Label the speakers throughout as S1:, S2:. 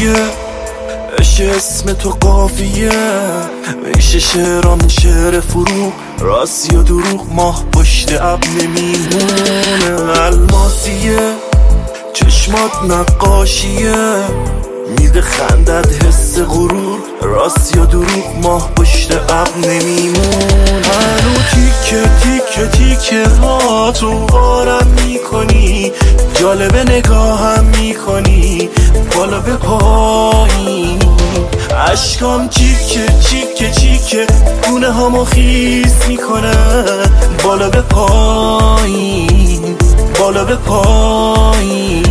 S1: دیگه اش اسم تو قافیه میشه شعرام شعر فروغ راست یا دروغ ماه پشت ابر نمیمونه الماسیه چشمات نقاشیه میده خندت حس غرور راست یا دروغ ماه پشت ابر نمیمون هنو تیکه تیکه تیکه ها تو بارم میکنی جالب نگاهم میکنی بالا به پایین عشقام چیکه چیکه چیکه گونه هامو خیس میکنه بالا به پایین بالا به پایین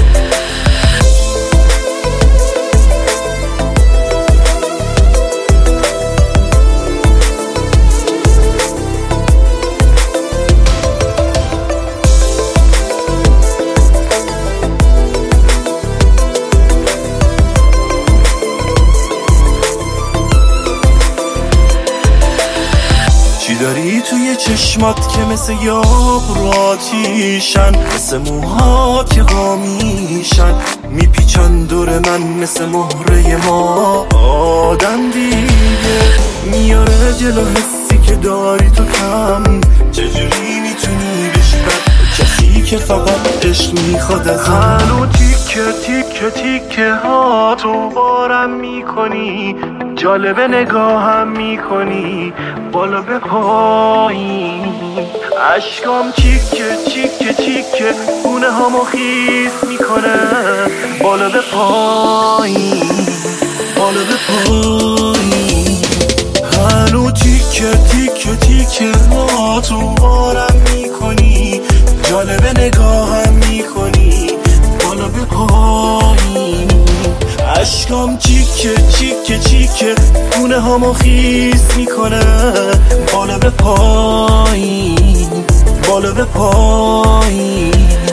S1: چی داری توی چشمات که مثل یاقوتیشن مثل موها که قامیشن میپیچن دور من مثل مهره ما آدم دیگه میاره جلو حسی که داری تو کم چجوری میتونی بشی بد کسی که فقط عشق میخواد از هنو تیکه تیکه تیکه ها تو بارم میکنی جالب نگاهم میکنی بالا به پایین عشقام چیکه چیکه چیکه گونه هامو خیس میکنه بالا به پایین بالا به پایین هنو تیکه تیکه تیکه ها تو بارم میکنی جالب نگاهم میکنی بالا به پایین عشقام چیکه چیکه چیکه گونه هامو خیس میکنه بالا به پایین بالا به پایین